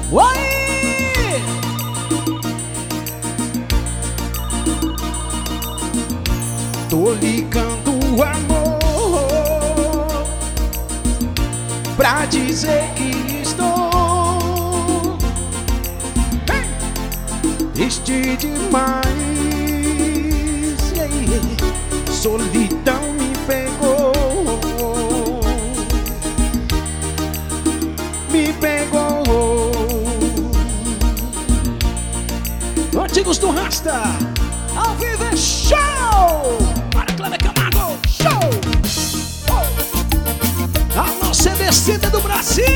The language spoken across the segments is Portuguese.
Oi! Tô ligando, amor, pra dizer que estou triste demais. Solidão me pegou, me pegou. Antigos do Rasta, ao vivo é show! Para Cleber Camargo, show! A nossa descida do Brasil!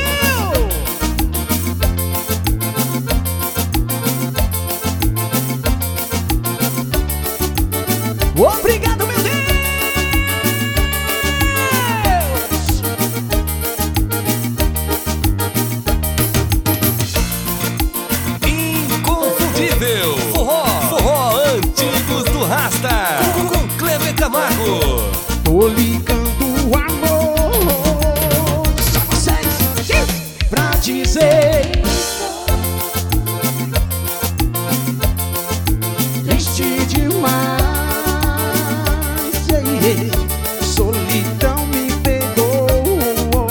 Obrigado, meu Deus! Inconfundível Forró Antigos do Rasta com Cleber Camargo. Tô ligando, amor, só vocês pra dizer triste demais. Solidão me pegou.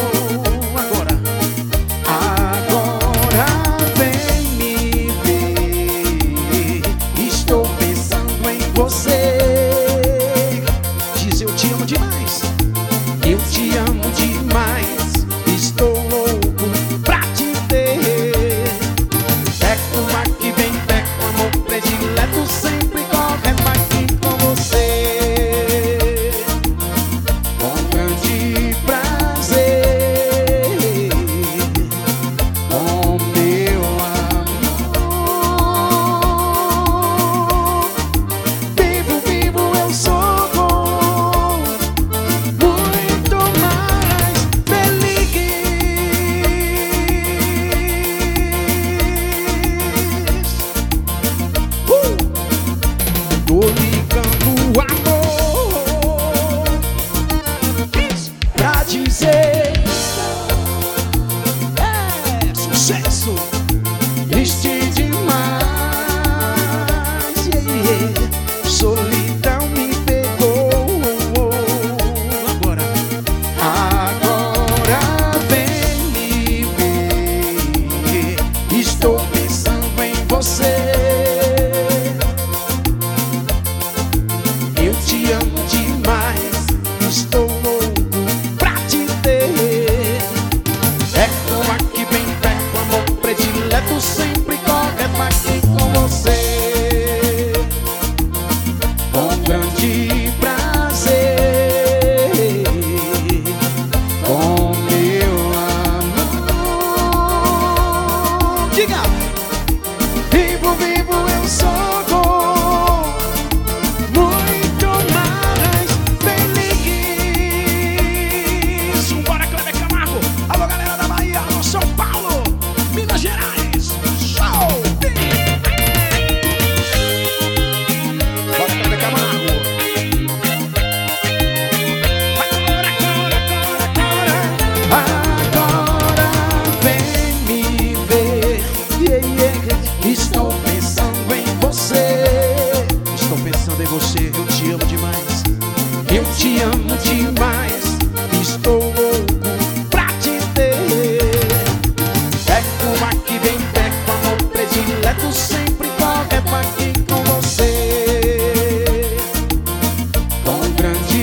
Agora vem me ver. Estou pensando em você. Diz eu te amo demais. Eu te amo demais. Estou louco pra te ter. Teco, que vem, teco, amor predileto. Sempre correndo aqui com você. Com grande prazer. Com meu amor. Vivo, vivo, eu sou muito mais feliz. Tô ligando, amor, pra dizer sucesso, triste demais. Solidão me pegou. Agora vem me ver. Estou pensando em você. Eu te amo demais. Estou louco pra te ter. Teco, aqui vem, teco, amor predileto. Sempre correto aqui com você. Com grande prazer. Com meu amor. Diga! Vivo, vivo, eu sou muito mais feliz. Bora, Cleber Camargo. Alô, galera da Bahia, alô, São Paulo, Minas Gerais. Show! Bora, Cleber Camargo. Agora vem me ver. Estou pensando em você. Estou pensando em você. Eu te amo demais. Eu te amo demais. Estou louco pra te ter. Teco, aqui vem, teco, amor predileto. Sempre correto aqui com você. Com grande